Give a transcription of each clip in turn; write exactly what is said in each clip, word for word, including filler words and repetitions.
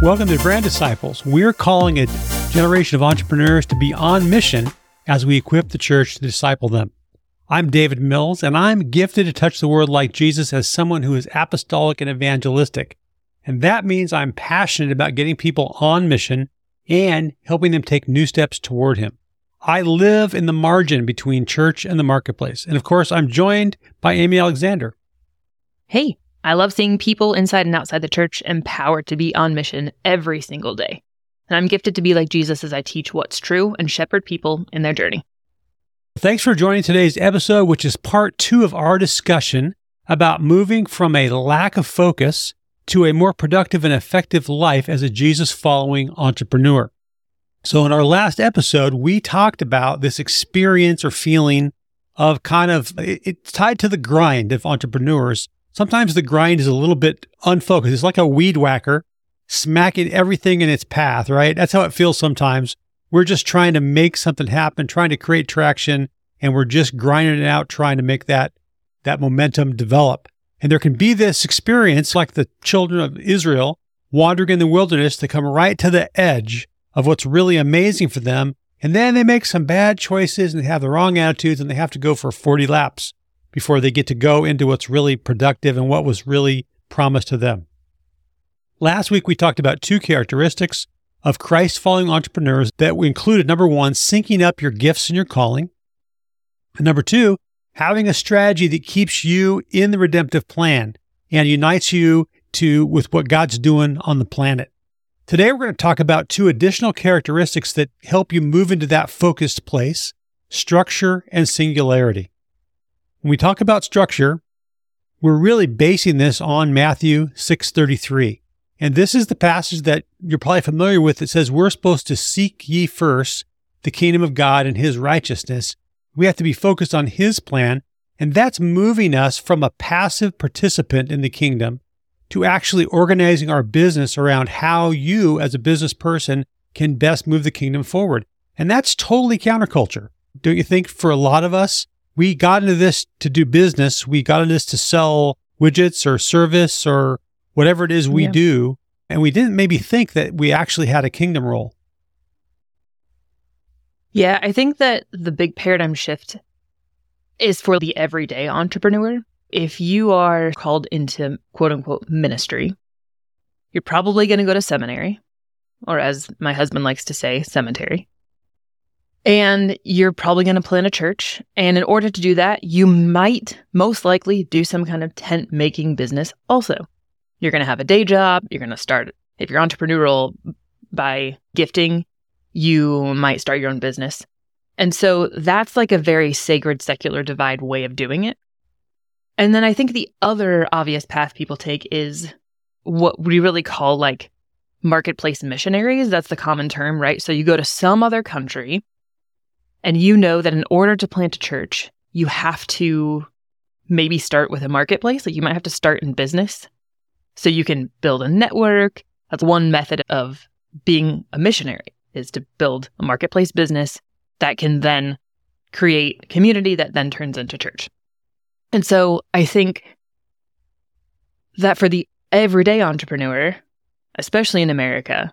Welcome to Brand Disciples. We're calling a generation of entrepreneurs to be on mission as we equip the church to disciple them. I'm David Mills, and I'm gifted to touch the world like Jesus as someone who is apostolic and evangelistic. And that means I'm passionate about getting people on mission and helping them take new steps toward Him. I live in the margin between church and the marketplace. And of course, I'm joined by Amy Alexander. Hey, I love seeing people inside and outside the church empowered to be on mission every single day. And I'm gifted to be like Jesus as I teach what's true and shepherd people in their journey. Thanks for joining today's episode, which is part two of our discussion about moving from a lack of focus to a more productive and effective life as a Jesus-following entrepreneur. So in our last episode, we talked about this experience or feeling of kind of, it's tied to the grind of entrepreneurs. Sometimes the grind is a little bit unfocused. It's like a weed whacker smacking everything in its path, right? That's how it feels sometimes. We're just trying to make something happen, trying to create traction, and we're just grinding it out, trying to make that, that momentum develop. And there can be this experience like the children of Israel wandering in the wilderness to come right to the edge of what's really amazing for them. And then they make some bad choices and they have the wrong attitudes and they have to go for forty laps before they get to go into what's really productive and what was really promised to them. Last week, we talked about two characteristics of Christ-following entrepreneurs that we included. Number one, syncing up your gifts and your calling. And number two, having a strategy that keeps you in the redemptive plan and unites you to with what God's doing on the planet. Today, we're going to talk about two additional characteristics that help you move into that focused place: structure and singularity. When we talk about structure, we're really basing this on Matthew six thirty-three. And this is the passage that you're probably familiar with that says we're supposed to seek ye first the kingdom of God and His righteousness. We have to be focused on His plan, and that's moving us from a passive participant in the kingdom to actually organizing our business around how you as a business person can best move the kingdom forward. And that's totally counterculture. Don't you think for a lot of us? We got into this to do business. We got into this to sell widgets or service or whatever it is we yeah. do. And we didn't maybe think that we actually had a kingdom role. Yeah, I think that the big paradigm shift is for the everyday entrepreneur. If you are called into quote unquote ministry, you're probably going to go to seminary, or as my husband likes to say, cemetery. And you're probably going to plant a church. And in order to do that, you might most likely do some kind of tent making business also. You're going to have a day job. You're going to start, if you're entrepreneurial by gifting, you might start your own business. And so that's like a very sacred secular divide way of doing it. And then I think the other obvious path people take is what we really call like marketplace missionaries. That's the common term, right? So you go to some other country and you know that in order to plant a church, you have to maybe start with a marketplace. Like you might have to start in business so you can build a network. That's one method of being a missionary, is to build a marketplace business that can then create community that then turns into church. And so I think that for the everyday entrepreneur, especially in America,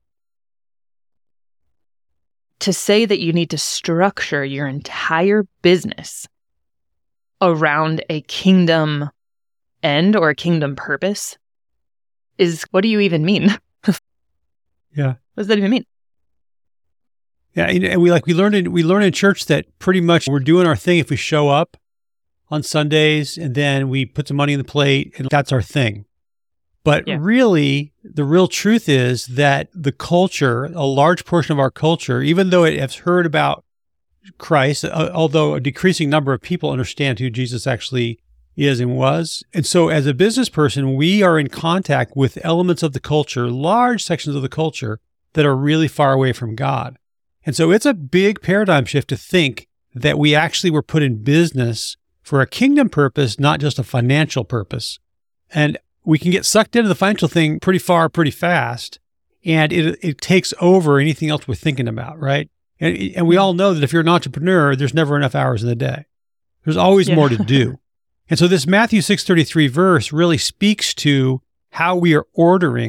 to say that you need to structure your entire business around a kingdom end or a kingdom purpose is, what do you even mean? Yeah. What does that even mean? Yeah, and we like we learned in we learn in church that pretty much we're doing our thing if we show up on Sundays and then we put some money in the plate and that's our thing. But yeah. really, the real truth is that the culture, a large portion of our culture, even though it has heard about Christ, uh, although a decreasing number of people understand who Jesus actually is and was. And so as a business person, we are in contact with elements of the culture, large sections of the culture that are really far away from God. And so it's a big paradigm shift to think that we actually were put in business for a kingdom purpose, not just a financial purpose. And we can get sucked into the financial thing pretty far, pretty fast, and it it takes over anything else we're thinking about, right? And, and we all know that if you're an entrepreneur, there's never enough hours in the day. There's always yeah. more to do. And so this Matthew six thirty-three verse really speaks to how we are ordering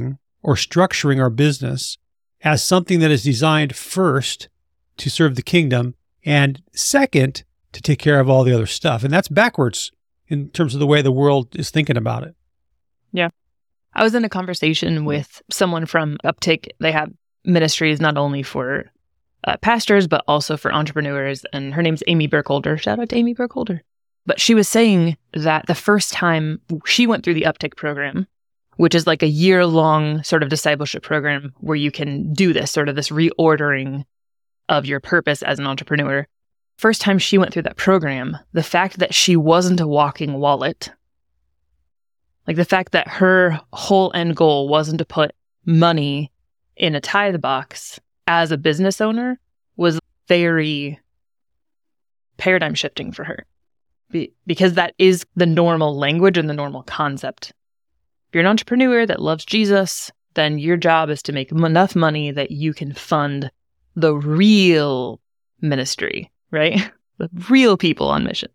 or structuring our business as something that is designed first to serve the kingdom and second to take care of all the other stuff. And that's backwards in terms of the way the world is thinking about it. Yeah. I was in a conversation with someone from Uptick. They have ministries not only for uh, pastors, but also for entrepreneurs. And her name's Amy Burkholder. Shout out to Amy Burkholder. But she was saying that the first time she went through the Uptick program, which is like a year-long sort of discipleship program where you can do this, sort of this reordering of your purpose as an entrepreneur. First time she went through that program, the fact that she wasn't a walking wallet, like the fact that her whole end goal wasn't to put money in a tithe box as a business owner, was very paradigm shifting for her. Be- because that is the normal language and the normal concept. If you're an entrepreneur that loves Jesus, then your job is to make enough money that you can fund the real ministry, right? The real people on mission.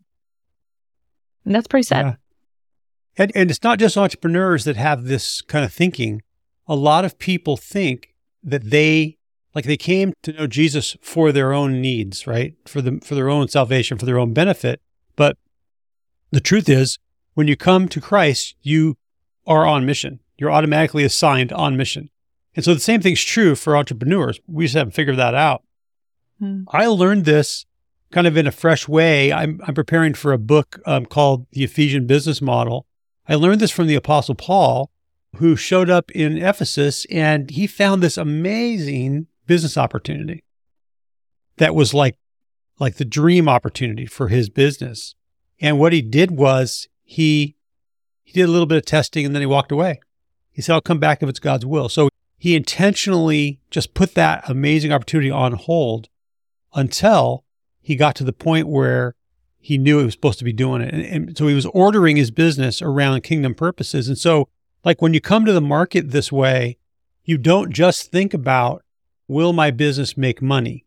And that's pretty sad. Yeah. And, and it's not just entrepreneurs that have this kind of thinking. A lot of people think that they, like they came to know Jesus for their own needs, right? For them, for their own salvation, for their own benefit. But the truth is, when you come to Christ, you are on mission. You're automatically assigned on mission. And so the same thing's true for entrepreneurs. We just haven't figured that out. Hmm. I learned this kind of in a fresh way. I'm, I'm preparing for a book um, called The Ephesian Business Model. I learned this from the Apostle Paul, who showed up in Ephesus, and he found this amazing business opportunity that was like, like the dream opportunity for his business. And what he did was he he did a little bit of testing, and then he walked away. He said, I'll come back if it's God's will. So he intentionally just put that amazing opportunity on hold until he got to the point where he knew he was supposed to be doing it. And, and so he was ordering his business around kingdom purposes. And so, like, when you come to the market this way, you don't just think about, will my business make money?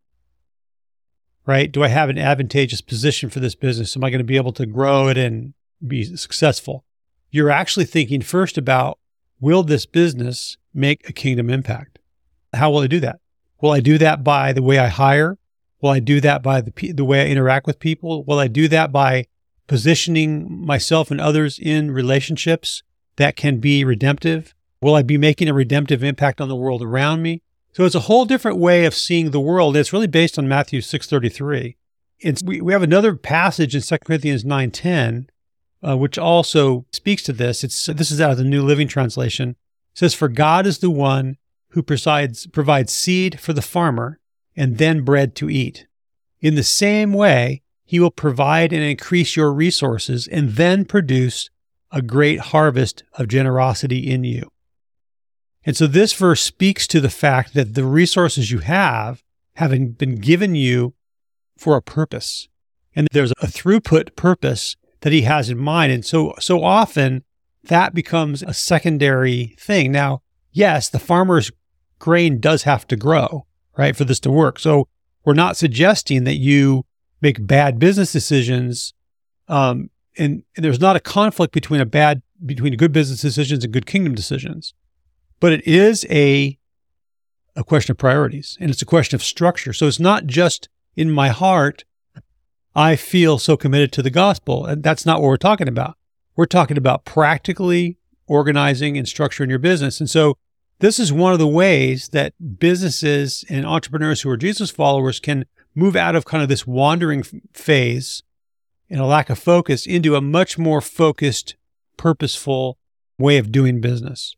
Right? Do I have an advantageous position for this business? Am I going to be able to grow it and be successful? You're actually thinking first about, will this business make a kingdom impact? How will I do that? Will I do that by the way I hire? Will I do that by the the way I interact with people? Will I do that by positioning myself and others in relationships that can be redemptive? Will I be making a redemptive impact on the world around me? So it's a whole different way of seeing the world. It's really based on Matthew six thirty-three. It's, we, we have another passage in Second Corinthians nine ten, uh, which also speaks to this. It's This is out of the New Living Translation. It says, for God is the one who provides, provides seed for the farmer and then bread to eat. In the same way, he will provide and increase your resources and then produce a great harvest of generosity in you. And so this verse speaks to the fact that the resources you have have been given you for a purpose. And there's a throughput purpose that he has in mind. And so, so often that becomes a secondary thing. Now, yes, the farmer's grain does have to grow, right, for this to work. So we're not suggesting that you make bad business decisions. Um, and, and there's not a conflict between a bad, between good business decisions and good kingdom decisions. But it is a, a question of priorities, and it's a question of structure. So it's not just in my heart, I feel so committed to the gospel. And that's not what we're talking about. We're talking about practically organizing and structuring your business. And so this is one of the ways that businesses and entrepreneurs who are Jesus followers can move out of kind of this wandering phase and a lack of focus into a much more focused, purposeful way of doing business.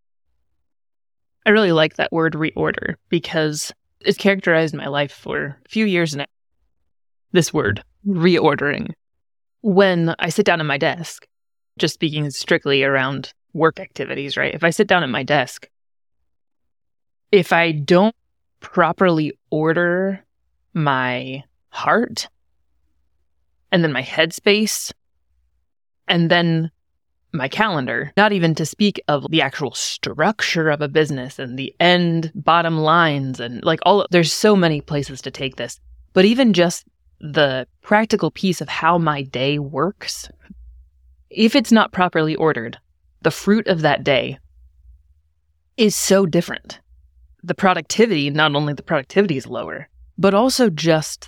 I really like that word reorder because it's characterized my life for a few years now. This word, reordering. When I sit down at my desk, just speaking strictly around work activities, right? If I sit down at my desk, if I don't properly order my heart and then my headspace and then my calendar, not even to speak of the actual structure of a business and the end bottom lines and like all, there's so many places to take this, but even just the practical piece of how my day works, if it's not properly ordered, the fruit of that day is so different. The productivity, not only the productivity is lower, but also just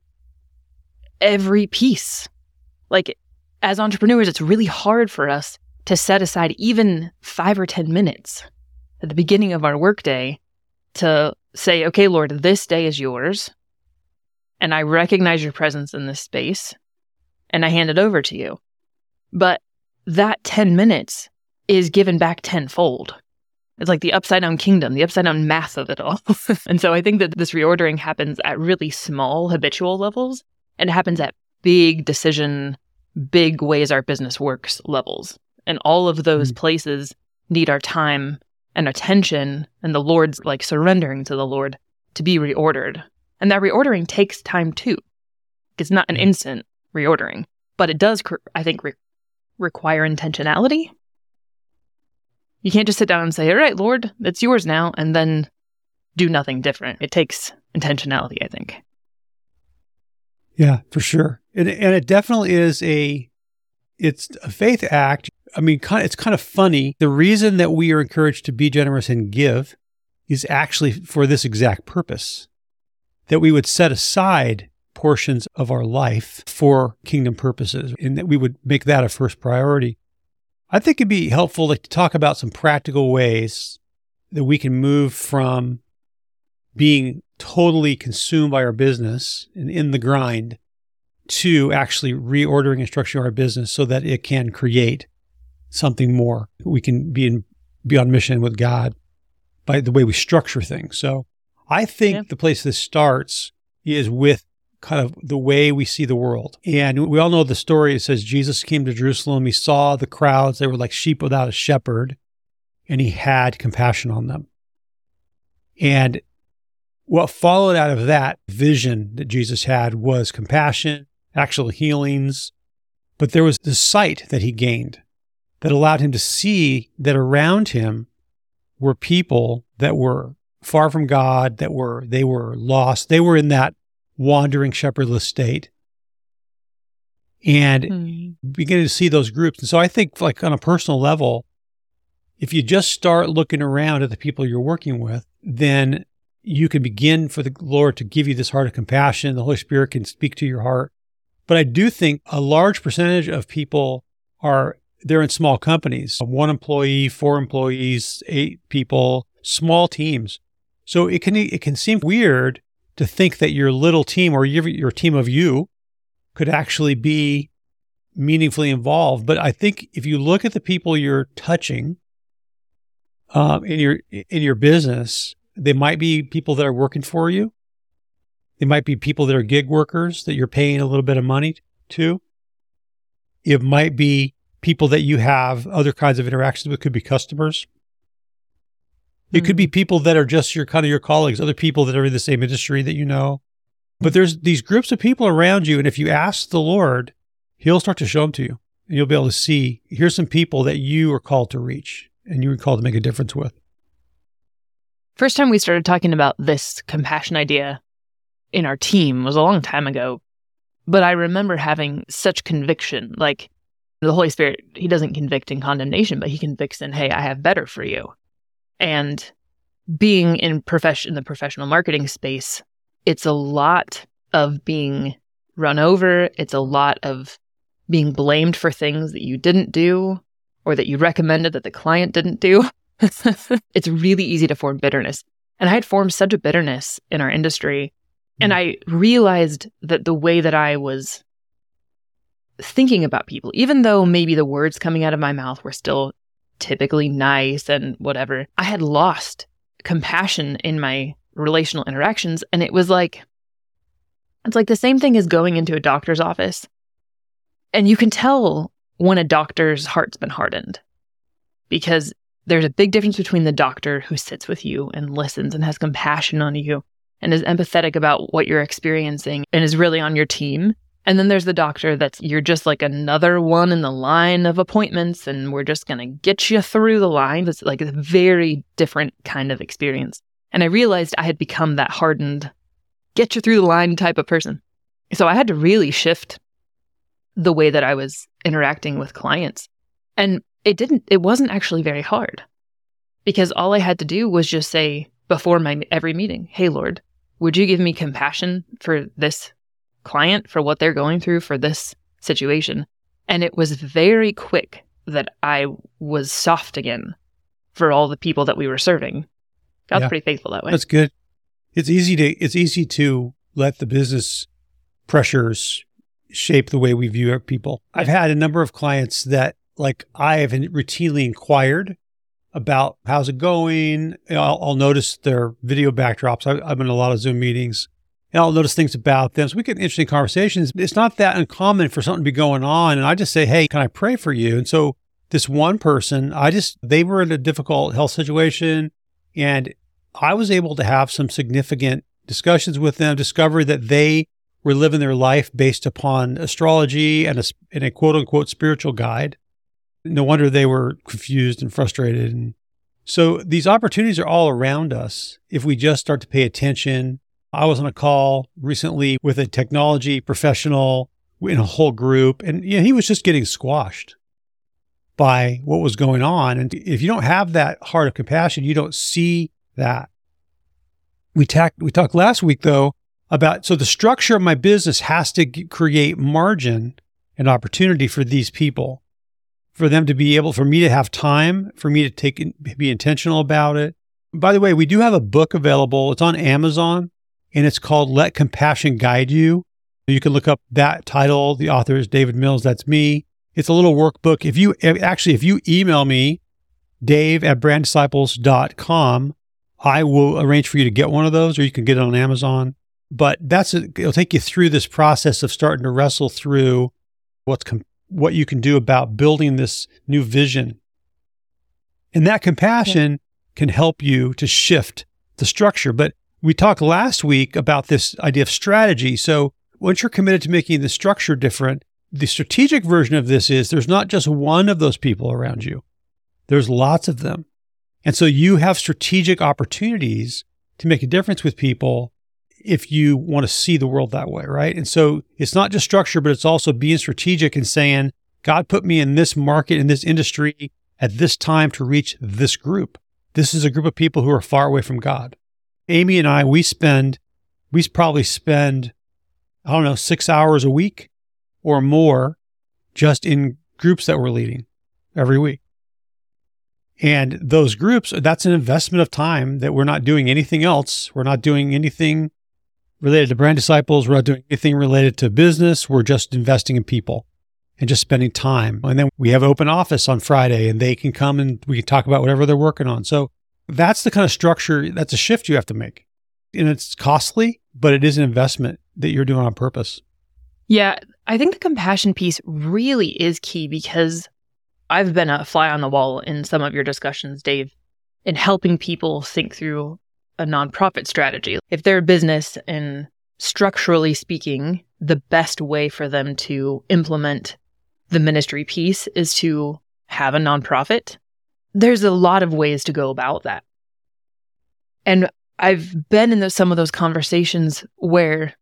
every piece. Like, as entrepreneurs, it's really hard for us to set aside even five or ten minutes at the beginning of our workday to say, okay, Lord, this day is yours, and I recognize your presence in this space, and I hand it over to you. But that ten minutes is given back tenfold. It's like the upside down kingdom, the upside down math of it all. And so I think that this reordering happens at really small habitual levels, and it happens at big decision, big ways our business works levels. And all of those mm-hmm. places need our time and attention, and the Lord's like surrendering to the Lord to be reordered. And that reordering takes time too. It's not an instant reordering, but it does, I think, re- require intentionality. You can't just sit down and say, all right, Lord, it's yours now, and then do nothing different. It takes intentionality, I think. Yeah, for sure. And, and it definitely is a, it's a faith act. I mean, kind of, it's kind of funny. The reason that we are encouraged to be generous and give is actually for this exact purpose, that we would set aside portions of our life for kingdom purposes, and that we would make that a first priority. I think it'd be helpful to talk about some practical ways that we can move from being totally consumed by our business and in the grind to actually reordering and structuring our business so that it can create something more. We can be in, be on mission with God by the way we structure things. So I think yeah. the place this starts is with kind of the way we see the world. And we all know the story. It says Jesus came to Jerusalem. He saw the crowds. They were like sheep without a shepherd, and he had compassion on them. And what followed out of that vision that Jesus had was compassion, actual healings. But there was this sight that he gained that allowed him to see that around him were people that were far from God, that were, they were lost. They were in that wandering shepherdless state. And mm. beginning to see those groups. And so I think, like, on a personal level, if you just start looking around at the people you're working with, then you can begin for the Lord to give you this heart of compassion. The Holy Spirit can speak to your heart. But I do think a large percentage of people are, they're in small companies, one employee, four employees, eight people, small teams. So it can, it can seem weird to think that your little team or your, your team of you could actually be meaningfully involved. But I think if you look at the people you're touching um, in your in your business, they might be people that are working for you. They might be people that are gig workers that you're paying a little bit of money to. It might be people that you have other kinds of interactions with, could be customers. It mm-hmm. could be people that are just your kind of your colleagues, other people that are in the same industry that you know. But there's these groups of people around you, and if you ask the Lord, he'll start to show them to you. And you'll be able to see, here's some people that you are called to reach and you are called to make a difference with. First time we started talking about this compassion idea in our team was a long time ago. But I remember having such conviction, like the Holy Spirit, he doesn't convict in condemnation, but he convicts in, hey, I have better for you. And being in profession, in the professional marketing space, it's a lot of being run over. It's a lot of being blamed for things that you didn't do or that you recommended that the client didn't do. It's really easy to form bitterness. And I had formed such a bitterness in our industry. And I realized that the way that I was thinking about people, even though maybe the words coming out of my mouth were still typically nice and whatever, I had lost compassion in my relational interactions. And it was like, it's like the same thing as going into a doctor's office. And you can tell when a doctor's heart's been hardened, because there's a big difference between the doctor who sits with you and listens and has compassion on you and is empathetic about what you're experiencing and is really on your team. And then there's the doctor that's, you're just like another one in the line of appointments and we're just going to get you through the line. It's like a very different kind of experience. And I realized I had become that hardened, get you through the line type of person. So I had to really shift the way that I was interacting with clients. And it didn't, it wasn't actually very hard. because all I had to do was just say before my every meeting, hey, Lord, would you give me compassion for this client, for what they're going through, for this situation? And it was very quick that I was soft again for all the people that we were serving. God's yeah. pretty faithful that way. That's good. It's easy to it's easy to let the business pressures shape the way we view our people. I've had a number of clients that, like, I have routinely inquired about how's it going. I'll, I'll notice their video backdrops. I, I'm in a lot of Zoom meetings, and I'll notice things about them. So we get interesting conversations. It's not that uncommon for something to be going on, and I just say, hey, can I pray for you? And so this one person, I just, they were in a difficult health situation, and I was able to have some significant discussions with them, discover that they were living their life based upon astrology and a, and a quote unquote spiritual guide. No wonder they were confused and frustrated. And so these opportunities are all around us if we just start to pay attention. I was on a call recently with a technology professional in a whole group, and you know, he was just getting squashed by what was going on. And if you don't have that heart of compassion, you don't see that. We, tack, we talked last week, though, about, so the structure of my business has to g- create margin and opportunity for these people, for them to be able, for me to have time, for me to take, be intentional about it. By the way, we do have a book available. It's on Amazon, and it's called Let Compassion Guide You. You can look up that title. The author is David Mills. That's me. It's a little workbook. If you, actually, if you email me, Dave at brand disciples dot com, I will arrange for you to get one of those, or you can get it on Amazon. But that's a, it'll take you through this process of starting to wrestle through what's com- what you can do about building this new vision. And that compassion yeah. can help you to shift the structure. But we talked last week about this idea of strategy. So once you're committed to making the structure different, the strategic version of this is there's not just one of those people around you. There's lots of them. And so you have strategic opportunities to make a difference with people if you want to see the world that way, right? And so it's not just structure, but it's also being strategic and saying, God put me in this market, in this industry at this time to reach this group. This is a group of people who are far away from God. Amy and I, we spend, we probably spend, I don't know, six hours a week or more just in groups that we're leading every week. And those groups, that's an investment of time that we're not doing anything else. We're not doing anything related to Brand Disciples. We're not doing anything related to business. We're just investing in people and just spending time. And then we have open office on Friday, and they can come and we can talk about whatever they're working on. So that's the kind of structure, that's a shift you have to make. And it's costly, but it is an investment that you're doing on purpose. Yeah, I think the compassion piece really is key, because I've been a fly on the wall in some of your discussions, Dave, in helping people think through a nonprofit strategy. If they're a business, and structurally speaking, the best way for them to implement the ministry piece is to have a nonprofit, there's a lot of ways to go about that. And I've been in those, some of those conversations where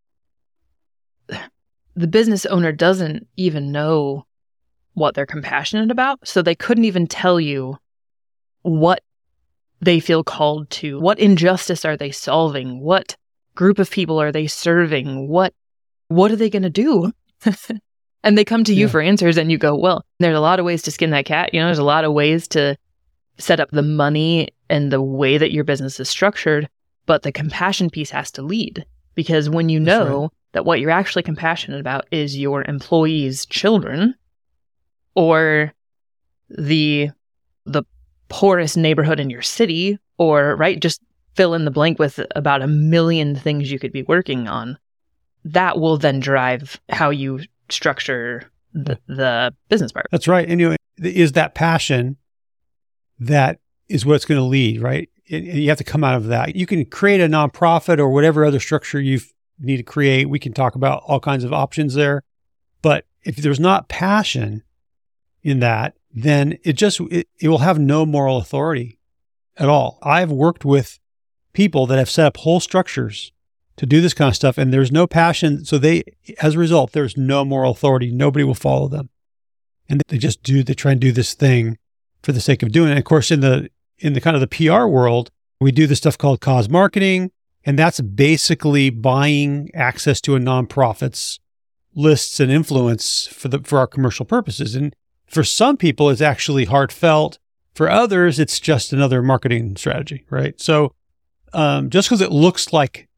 the business owner doesn't even know what they're compassionate about. So they couldn't even tell you what they feel called to. What injustice are they solving? What group of people are they serving? What what are they going to do? And they come to you yeah. for answers, and you go, well, there's a lot of ways to skin that cat. You know, there's a lot of ways to set up the money and the way that your business is structured, but the compassion piece has to lead. Because when you That's know right. that what you're actually compassionate about is your employees' children, or the the poorest neighborhood in your city, or, right, just fill in the blank with about a million things you could be working on, that will then drive how you structure the, the business part. That's right. And you know, is that passion that is what's going to lead, right? And you have to come out of that. You can create a nonprofit or whatever other structure you need to create. We can talk about all kinds of options there. But if there's not passion in that, then it just, it, it will have no moral authority at all. I've worked with people that have set up whole structures to do this kind of stuff, and there's no passion. So they, as a result, there's no moral authority. Nobody will follow them. And they just do, they try and do this thing for the sake of doing it. And of course, in the, in the kind of the P R world, we do this stuff called cause marketing, and that's basically buying access to a nonprofit's lists and influence for the for our commercial purposes. And for some people, it's actually heartfelt. For others, it's just another marketing strategy, right? So um, just because it looks like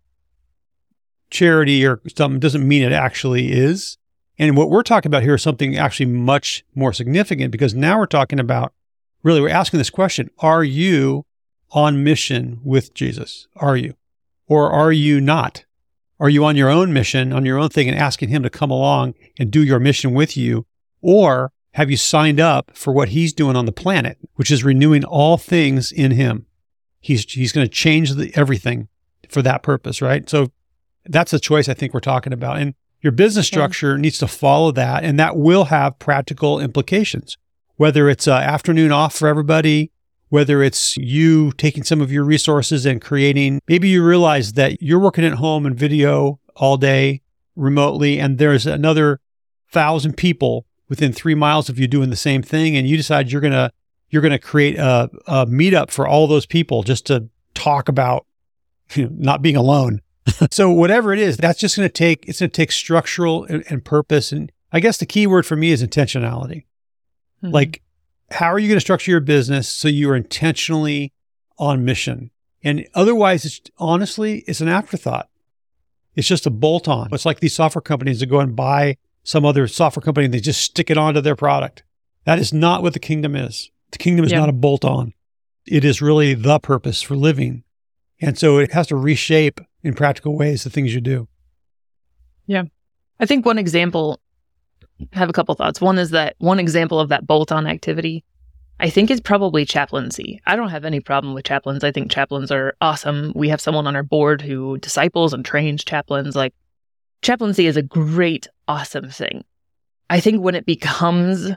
charity or something doesn't mean it actually is. And what we're talking about here is something actually much more significant, because now we're talking about, really, we're asking this question: are you on mission with Jesus? Are you? Or are you not? Are you on your own mission, on your own thing, and asking him to come along and do your mission with you? Or have you signed up for what he's doing on the planet, which is renewing all things in him? He's he's going to change the, everything for that purpose, right? So that's the choice I think we're talking about. And your business structure yeah. needs to follow that, and that will have practical implications, whether it's uh, afternoon off for everybody, whether it's you taking some of your resources and creating, maybe you realize that you're working at home and video all day remotely, and there's another thousand people within three miles of you doing the same thing, and you decide you're gonna you're gonna create a, a meetup for all those people just to talk about, you know, not being alone. So whatever it is, that's just going to take it's going to take structural and, and purpose, and I guess the key word for me is intentionality. Mm-hmm. Like, how are you going to structure your business so you are intentionally on mission? And otherwise, it's honestly, it's an afterthought. It's just a bolt-on. It's like these software companies that go and buy some other software company and they just stick it onto their product. That is not what the kingdom is. The kingdom is yeah. not a bolt-on. It is really the purpose for living. And so it has to reshape in practical ways the things you do. Yeah. I think one example, I have a couple thoughts. One is that one example of that bolt-on activity, I think, is probably chaplaincy. I don't have any problem with chaplains. I think chaplains are awesome. We have someone on our board who disciples and trains chaplains. Like, chaplaincy is a great, awesome thing. I think when it becomes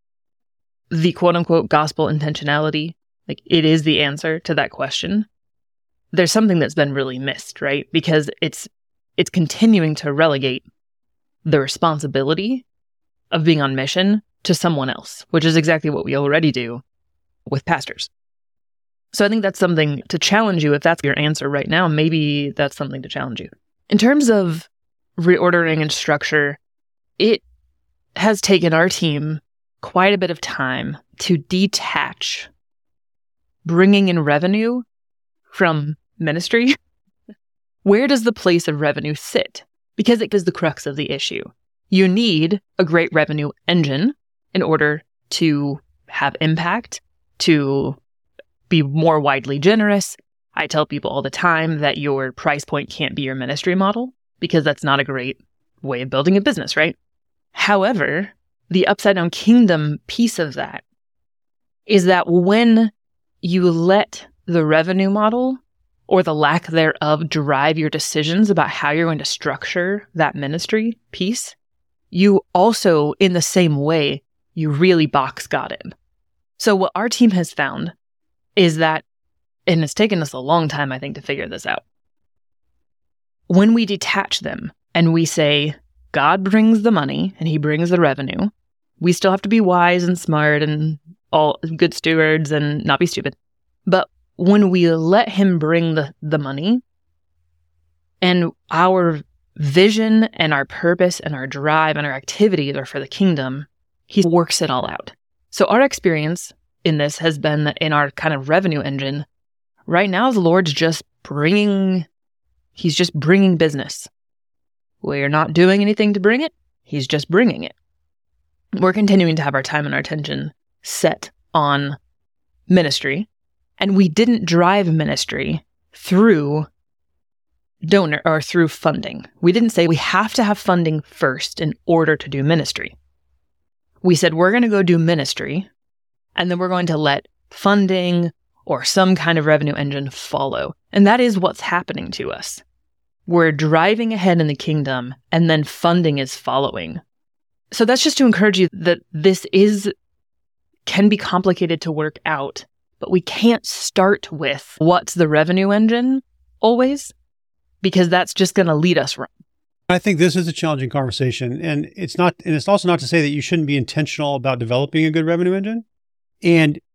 the quote-unquote gospel intentionality, like it is the answer to that question, there's something that's been really missed, right? Because it's it's continuing to relegate the responsibility of being on mission to someone else, which is exactly what we already do with pastors. So I think that's something to challenge you. If that's your answer right now, maybe that's something to challenge you. In terms of reordering and structure, it has taken our team quite a bit of time to detach bringing in revenue from ministry. Where does the place of revenue sit? Because it is the crux of the issue. You need a great revenue engine in order to have impact, to be more widely generous. I tell people all the time that your price point can't be your ministry model, because that's not a great way of building a business, right? However, the upside down kingdom piece of that is that when you let the revenue model or the lack thereof drive your decisions about how you're going to structure that ministry piece, you also, in the same way, you really box God in. So what our team has found is that, and it's taken us a long time, I think, to figure this out. When we detach them and we say, God brings the money and he brings the revenue, we still have to be wise and smart and all good stewards and not be stupid. But when we let him bring the, the money, and our vision and our purpose and our drive and our activities are for the kingdom, he works it all out. So our experience in this has been that in our kind of revenue engine, right now the Lord's just bringing, he's just bringing business. We're not doing anything to bring it. He's just bringing it. We're continuing to have our time and our attention set on ministry. And we didn't drive ministry through donor or through funding. We didn't say we have to have funding first in order to do ministry. We said we're going to go do ministry, and then we're going to let funding or some kind of revenue engine follow. And that is what's happening to us. We're driving ahead in the kingdom, and then funding is following. So that's just to encourage you that this is can be complicated to work out. But we can't start with what's the revenue engine always, because that's just going to lead us wrong. I think this is a challenging conversation, and it's not, and it's also not to say that you shouldn't be intentional about developing a good revenue engine. And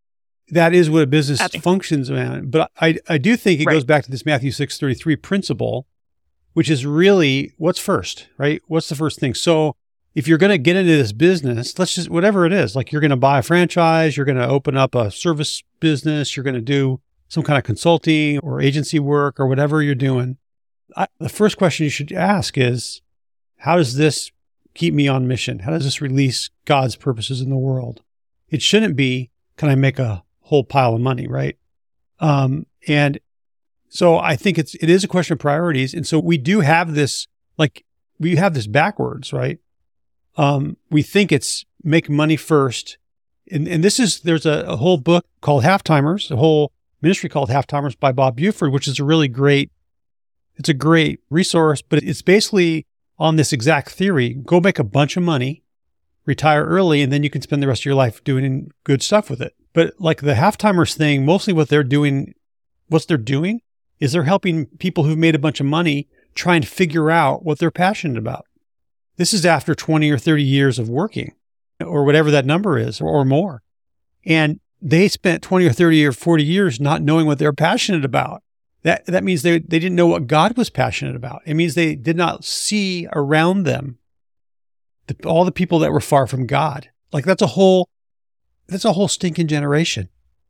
that is what a business Absolutely. functions around. But I, I do think it Right. goes back to this Matthew six thirty-three principle, which is really what's first, right? What's the first thing? So if you're going to get into this business, let's just, whatever it is, like you're going to buy a franchise, you're going to open up a service business, you're going to do some kind of consulting or agency work or whatever you're doing. I, the first question you should ask is, how does this keep me on mission? How does this release God's purposes in the world? It shouldn't be, can I make a whole pile of money, right? Um, and so I think it's, it is a question of priorities. And so we do have this, like, we have this backwards, right? Um, we think it's make money first. And, and this is, there's a, a whole book called Halftimers, a whole ministry called Halftimers by Bob Buford, which is a really great, it's a great resource, but it's basically on this exact theory. Go make a bunch of money, retire early, and then you can spend the rest of your life doing good stuff with it. But like the Halftimers thing, mostly what they're doing, what they're doing is they're helping people who've made a bunch of money try and figure out what they're passionate about. This is after twenty or thirty years of working or whatever that number is or, or more. And they spent twenty or thirty or forty years not knowing what they're passionate about. That that means they, they didn't know what God was passionate about. It means they did not see around them the, all the people that were far from God. Like that's a whole, that's a whole stinking generation.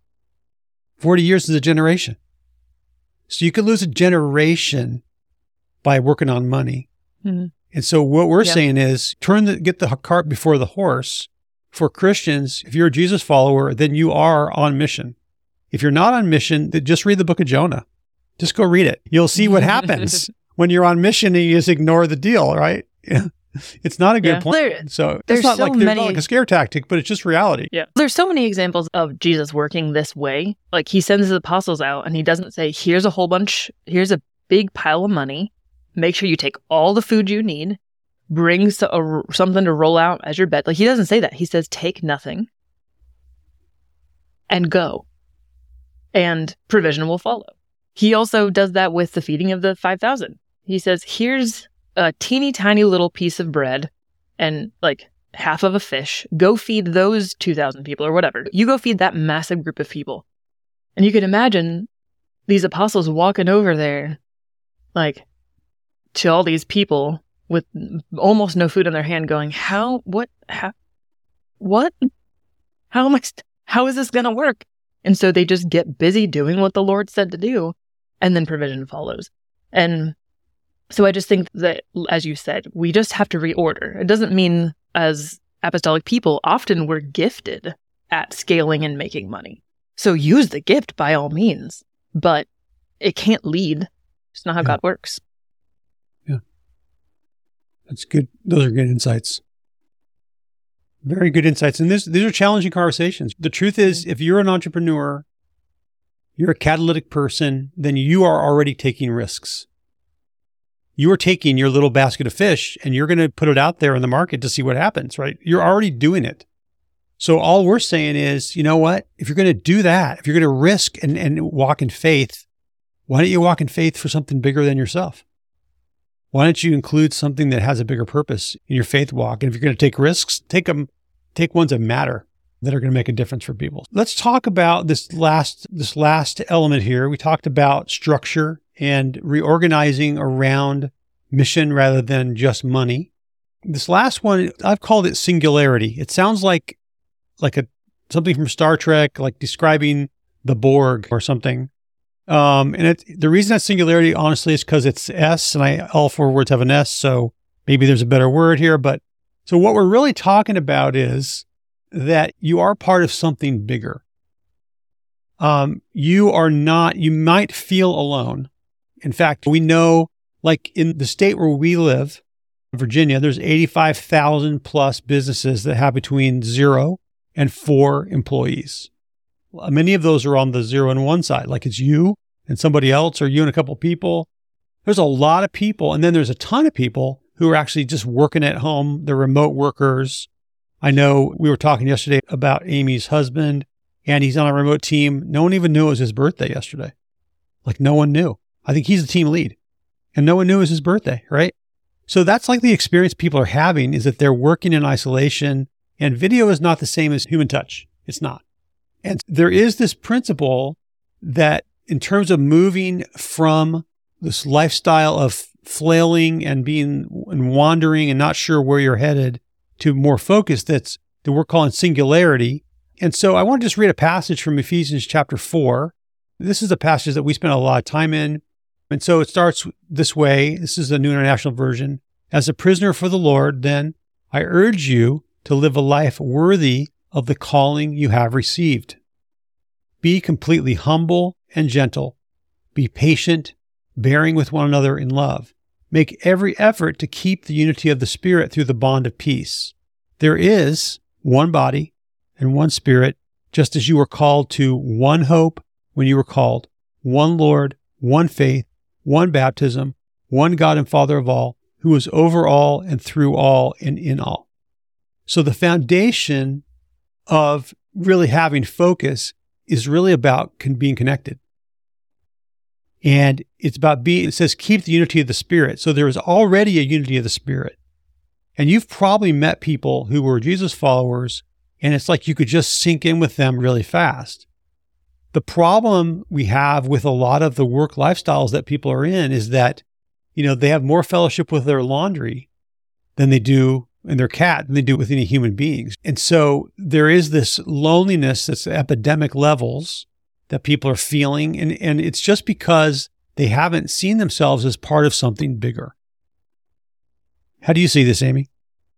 forty years is a generation. So you could lose a generation by working on money. Mm-hmm. And so what we're Yep. saying is turn the, get the cart before the horse. For Christians, if you're a Jesus follower, then you are on mission. If you're not on mission, then just read the book of Jonah. Just go read it. You'll see what happens when you're on mission and you just ignore the deal, right? Yeah. It's not a good Yeah. point. There- so there's it's not, so like, there's many- not like a scare tactic, but it's just reality. Yeah. There's so many examples of Jesus working this way. Like he sends his apostles out and he doesn't say, here's a whole bunch, here's a big pile of money. Make sure you take all the food you need. Bring so, a, something to roll out as your bed. Like he doesn't say that. He says, take nothing and go. And provision will follow. He also does that with the feeding of the five thousand. He says, here's a teeny tiny little piece of bread and like half of a fish. Go feed those two thousand people or whatever. You go feed that massive group of people. And you can imagine these apostles walking over there, like to all these people with almost no food in their hand going, how, what, how, what, how am I, st- how is this going to work? And so they just get busy doing what the Lord said to do, and then provision follows. And so I just think that, as you said, we just have to reorder. It doesn't mean as apostolic people, often we're gifted at scaling and making money. So use the gift by all means, but it can't lead. It's not how Yeah. God works. That's good. Those are good insights. Very good insights. And this, these are challenging conversations. The truth is, if you're an entrepreneur, you're a catalytic person, then you are already taking risks. You are taking your little basket of fish and you're going to put it out there in the market to see what happens, right? You're already doing it. So all we're saying is, you know what? If you're going to do that, if you're going to risk and, and walk in faith, why don't you walk in faith for something bigger than yourself? Why don't you include something that has a bigger purpose in your faith walk? And if you're going to take risks, take them, take ones that matter, that are going to make a difference for people. Let's talk about this last, this last element here. We talked about structure and reorganizing around mission rather than just money. This last one, I've called it singularity. It sounds like, like a, something from Star Trek, like describing the Borg or something. Um, and it, the reason that's singularity, honestly, is because it's S, and I, all four words have an S, so maybe there's a better word here. But so what we're really talking about is that you are part of something bigger. Um, you are not, you might feel alone. In fact, we know, like in the state where we live, Virginia, there's eighty-five thousand plus businesses that have between zero and four employees. Many of those are on the zero and one side, like it's you and somebody else, or you and a couple people. There's a lot of people. And then there's a ton of people who are actually just working at home. They're remote workers. I know we were talking yesterday about Amy's husband, and he's on a remote team. No one even knew it was his birthday yesterday. Like no one knew. I think he's the team lead, and no one knew it was his birthday, right? So that's like the experience people are having, is that they're working in isolation, and video is not the same as human touch. It's not. And there is this principle that in terms of moving from this lifestyle of flailing and being and wandering and not sure where you're headed to more focus, that's that we're calling singularity. And so I want to just read a passage from Ephesians chapter four. This is a passage that we spent a lot of time in. And so it starts this way. This is the New International Version. As a prisoner for the Lord, then, I urge you to live a life worthy of the calling you have received. Be completely humble and gentle. Be patient, bearing with one another in love. Make every effort to keep the unity of the Spirit through the bond of peace. There is one body and one Spirit, just as you were called to one hope when you were called, one Lord, one faith, one baptism, one God and Father of all, who is over all and through all and in all. So the foundation of really having focus is really about con- being connected. And it's about being, it says, keep the unity of the Spirit. So there is already a unity of the Spirit. And you've probably met people who were Jesus followers, and it's like you could just sink in with them really fast. The problem we have with a lot of the work lifestyles that people are in is that, you know, they have more fellowship with their laundry than they do and their cat than they do with any human beings. And so there is this loneliness that's epidemic levels that people are feeling. And, and it's just because they haven't seen themselves as part of something bigger. How do you see this, Amy?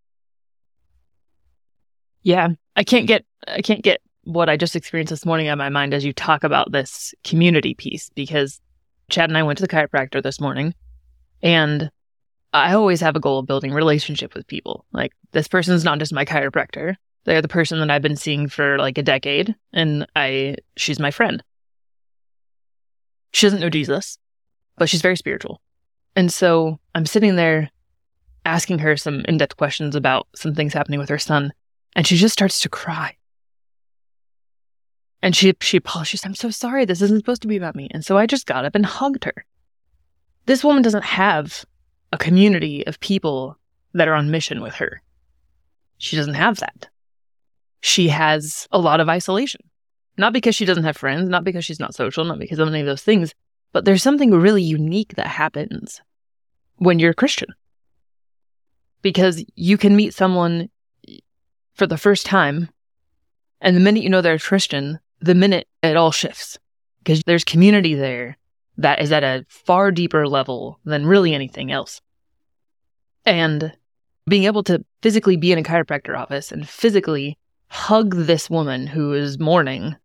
Yeah, I can't get, I can't get what I just experienced this morning out of my mind as you talk about this community piece, because Chad and I went to the chiropractor this morning, and I always have a goal of building relationship with people. Like, this person's not just my chiropractor. They're the person that I've been seeing for like a decade, and I she's my friend. She doesn't know Jesus, but she's very spiritual. And so I'm sitting there asking her some in-depth questions about some things happening with her son, and she just starts to cry. And she she apologized. I'm so sorry. This isn't supposed to be about me. And so I just got up and hugged her. This woman doesn't have a community of people that are on mission with her. She doesn't have that. She has a lot of isolation. Not because she doesn't have friends, not because she's not social, not because of any of those things, but there's something really unique that happens when you're a Christian. Because you can meet someone for the first time, and the minute you know they're a Christian, the minute it all shifts. Because there's community there that is at a far deeper level than really anything else. And being able to physically be in a chiropractor office and physically hug this woman who is mourning,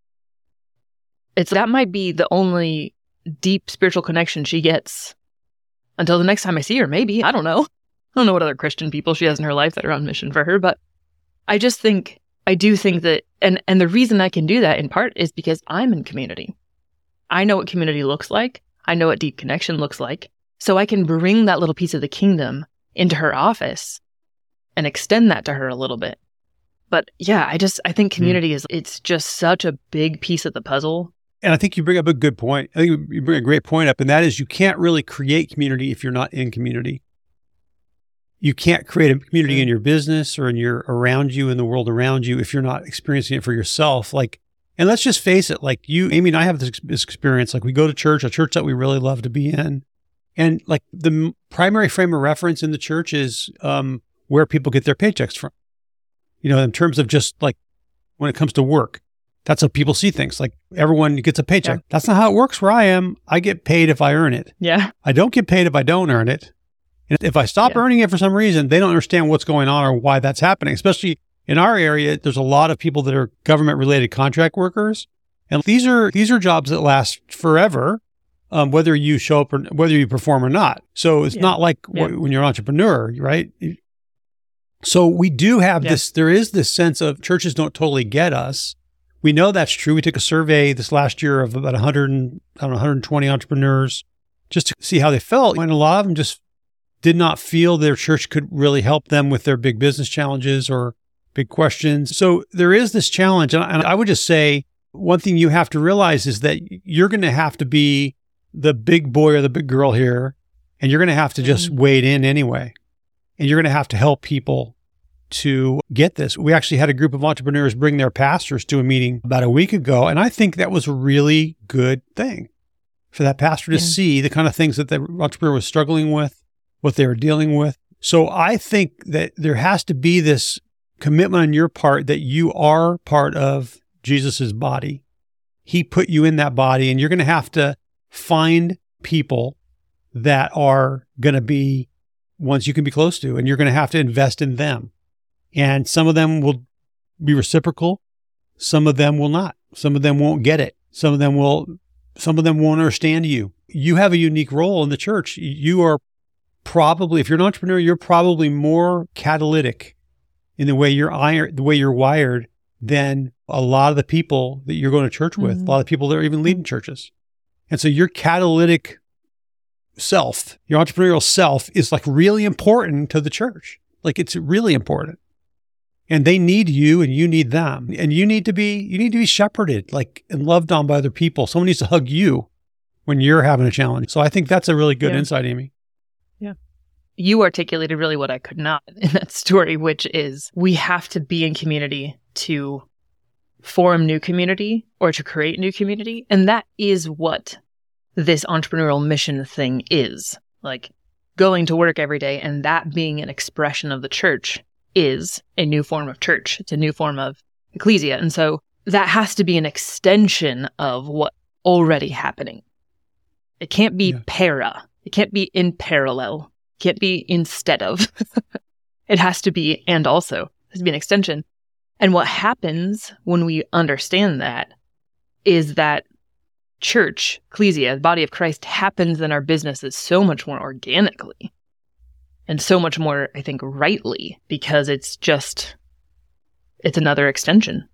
it's that might be the only deep spiritual connection she gets until the next time I see her, maybe. I don't know. I don't know what other Christian people she has in her life that are on mission for her, but I just think, I do think that, and, and the reason I can do that in part is because I'm in community. I know what community looks like. I know what deep connection looks like. So I can bring that little piece of the kingdom into her office and extend that to her a little bit. But yeah, I just, I think community mm. is, it's just such a big piece of the puzzle. And I think you bring up a good point. I think you bring a great point up, and that is you can't really create community if you're not in community. You can't create a community mm. in your business or in your around you, in the world around you, if you're not experiencing it for yourself. Like, and let's just face it, like you, Amy and I have this, this experience. Like, we go to church, a church that we really love to be in. And like the m- primary frame of reference in the church is um, where people get their paychecks from. You know, in terms of just like when it comes to work, that's how people see things. Like, everyone gets a paycheck. Yeah. That's not how it works where I am. I get paid if I earn it. Yeah. I don't get paid if I don't earn it. And if I stop yeah. earning it for some reason, they don't understand what's going on or why that's happening. Especially in our area, there's a lot of people that are government-related contract workers. And these are these are jobs that last forever, um, whether you show up or whether you perform or not. So it's yeah. not like yeah. w- when you're an entrepreneur, right? So we do have yeah. this, there is this sense of churches don't totally get us. We know that's true. We took a survey this last year of about one hundred, I don't know, one hundred twenty entrepreneurs just to see how they felt. And a lot of them just did not feel their church could really help them with their big business challenges or big questions. So there is this challenge. And I would just say one thing you have to realize is that you're going to have to be the big boy or the big girl here, and you're going to have to just mm-hmm. wade in anyway. And you're going to have to help people to get this. We actually had a group of entrepreneurs bring their pastors to a meeting about a week ago, and I think that was a really good thing for that pastor to yeah. see the kind of things that the entrepreneur was struggling with, what they were dealing with. So I think that there has to be this commitment on your part that you are part of Jesus's body. He put you in that body, and you're going to have to find people that are going to be ones you can be close to, and you're going to have to invest in them. And some of them will be reciprocal. Some of them will not. Some of them won't get it. Some of them will, some of them won't understand you. You have a unique role in the church. You are probably, if you're an entrepreneur, you're probably more catalytic in the way you're iron, the way you're wired than a lot of the people that you're going to church with, mm-hmm. a lot of people that are even leading churches. And so your catalytic self, your entrepreneurial self is like really important to the church. Like it's really important. And they need you and you need them. And you need to be, you need to be shepherded, like, and loved on by other people. Someone needs to hug you when you're having a challenge. So I think that's a really good yeah. insight, Amy. Yeah. You articulated really what I could not in that story, which is we have to be in community to form new community or to create new community. And that is what this entrepreneurial mission thing is. Like going to work every day and that being an expression of the church is a new form of church. It's a new form of ecclesia. And so that has to be an extension of what's already happening. It can't be yeah. para. It can't be in parallel. It can't be instead of. It has to be and also. It has to be an extension. And what happens when we understand that is that church, ecclesia, the body of Christ, happens in our businesses so much more organically. And so much more, I think, rightly, because it's just, it's another extension.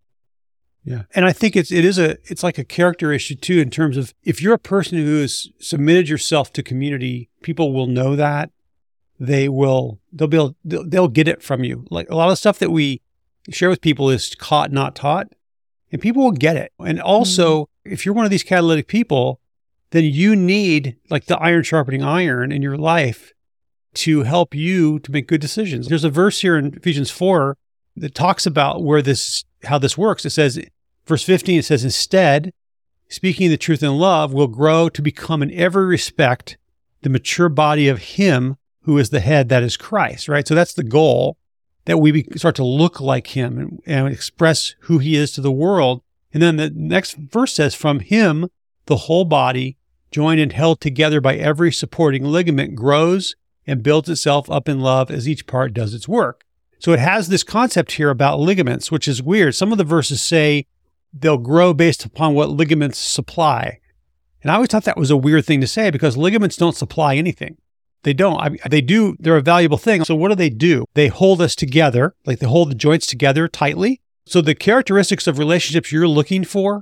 Yeah. And I think it's, it is a, it's like a character issue too, in terms of if you're a person who has submitted yourself to community, people will know that. They will, they'll be able, they'll, they'll get it from you. Like a lot of stuff that we share with people is caught, not taught, and people will get it. And also, mm-hmm. if you're one of these catalytic people, then you need like the iron sharpening iron in your life to help you to make good decisions. There's a verse here in Ephesians four that talks about where this, how this works. It says, verse fifteen, it says, instead, speaking the truth in love, will grow to become in every respect the mature body of Him who is the head, that is Christ, right? So that's the goal, that we be, start to look like Him and, and express who He is to the world. And then the next verse says, from Him, the whole body, joined and held together by every supporting ligament, grows and builds itself up in love as each part does its work. So it has this concept here about ligaments, which is weird. Some of the verses say they'll grow based upon what ligaments supply. And I always thought that was a weird thing to say because ligaments don't supply anything. They don't. I mean, they do. They're a valuable thing. So what do they do? They hold us together, like they hold the joints together tightly. So the characteristics of relationships you're looking for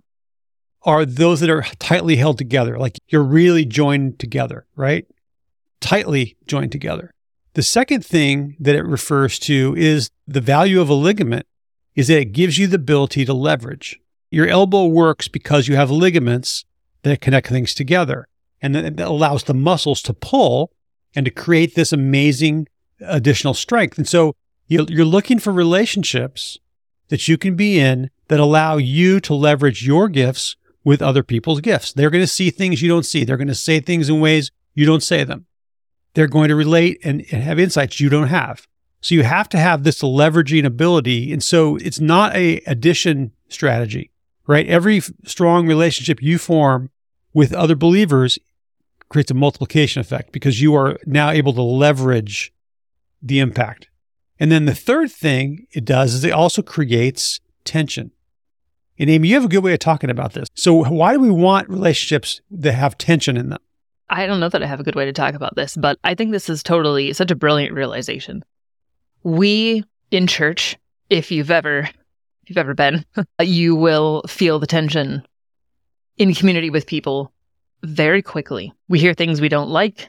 are those that are tightly held together, like you're really joined together, right? Tightly joined together. The second thing that it refers to is the value of a ligament is that it gives you the ability to leverage. Your elbow works because you have ligaments that connect things together, and that allows the muscles to pull and to create this amazing additional strength. And so you're looking for relationships that you can be in that allow you to leverage your gifts with other people's gifts. They're going to see things you don't see. They're going to say things in ways you don't say them. They're going to relate and, and have insights you don't have. So you have to have this leveraging ability. And so it's not a addition strategy, right? Every strong relationship you form with other believers creates a multiplication effect because you are now able to leverage the impact. And then the third thing it does is it also creates tension. And Amy, you have a good way of talking about this. So why do we want relationships that have tension in them? I don't know that I have a good way to talk about this, but I think this is totally such a brilliant realization. We in church, if you've ever, if you've ever been, you will feel the tension in community with people very quickly. We hear things we don't like.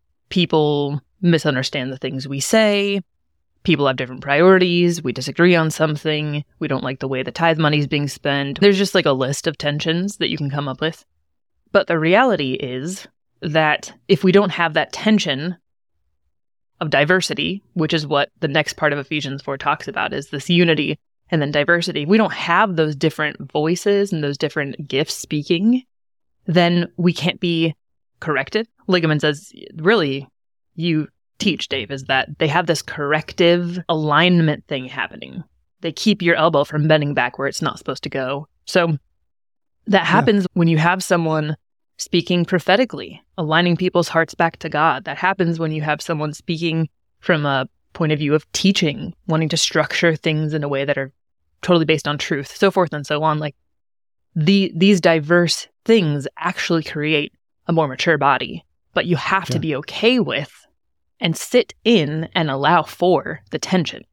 People misunderstand the things we say. People have different priorities. We disagree on something. We don't like the way the tithe money is being spent. There's just like a list of tensions that you can come up with. But the reality is that if we don't have that tension of diversity, which is what the next part of Ephesians four talks about, is this unity and then diversity. If we don't have those different voices and those different gifts speaking, then we can't be corrected. Ligamon says, really, you teach, Dave, is that they have this corrective alignment thing happening. They keep your elbow from bending back where it's not supposed to go. So that happens yeah. when you have someone speaking prophetically, aligning people's hearts back to God. That happens when you have someone speaking from a point of view of teaching, wanting to structure things in a way that are totally based on truth, so forth and so on. Like the these diverse things actually create a more mature body, but you have yeah. to be okay with and sit in and allow for the tension.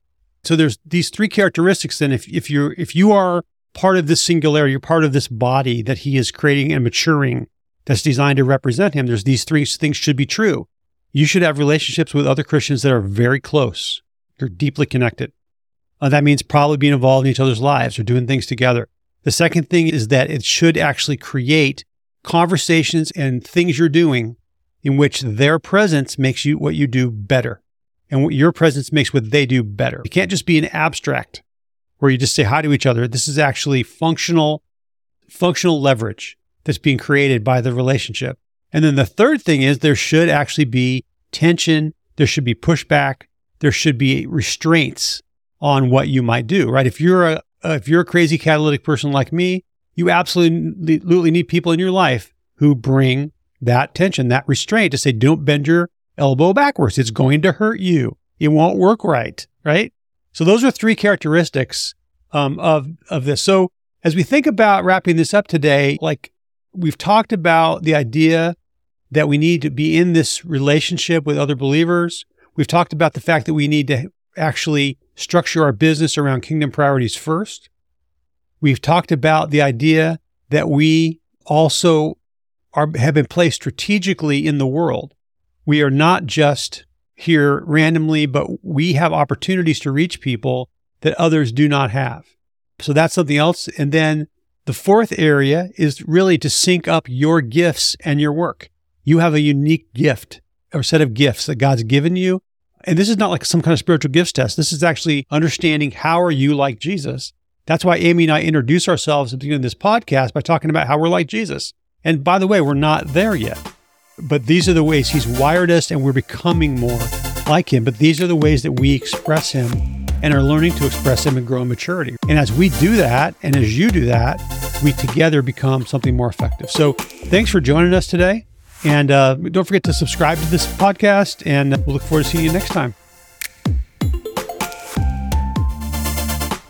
So there's these three characteristics then. If if you're if you are part of this singularity, you're part of this body that he is creating and maturing that's designed to represent him, there's these three things should be true. You should have relationships with other Christians that are very close. You're deeply connected. Uh, that means probably being involved in each other's lives or doing things together. The second thing is that it should actually create conversations and things you're doing in which their presence makes you what you do better. And what your presence makes what they do better. You can't just be an abstract where you just say hi to each other. This is actually functional, functional leverage that's being created by the relationship. And then the third thing is there should actually be tension. There should be pushback. There should be restraints on what you might do, right? If you're a, if you're a crazy catalytic person like me, you absolutely, absolutely need people in your life who bring that tension, that restraint to say, don't bend your elbow backwards. It's going to hurt you. It won't work right, right? So those are three characteristics um, of, of this. So as we think about wrapping this up today, like we've talked about the idea that we need to be in this relationship with other believers. We've talked about the fact that we need to actually structure our business around kingdom priorities first. We've talked about the idea that we also are, have been placed strategically in the world. We are not just here randomly, but we have opportunities to reach people that others do not have. So that's something else. And then the fourth area is really to sync up your gifts and your work. You have a unique gift or set of gifts that God's given you. And this is not like some kind of spiritual gifts test. This is actually understanding how are you like Jesus. That's why Amy and I introduce ourselves at the beginning of this podcast by talking about how we're like Jesus. And by the way, we're not there yet. But these are the ways he's wired us and we're becoming more like him. But these are the ways that we express him and are learning to express him and grow in maturity. And as we do that, and as you do that, we together become something more effective. So thanks for joining us today. And uh, don't forget to subscribe to this podcast, and we'll look forward to seeing you next time.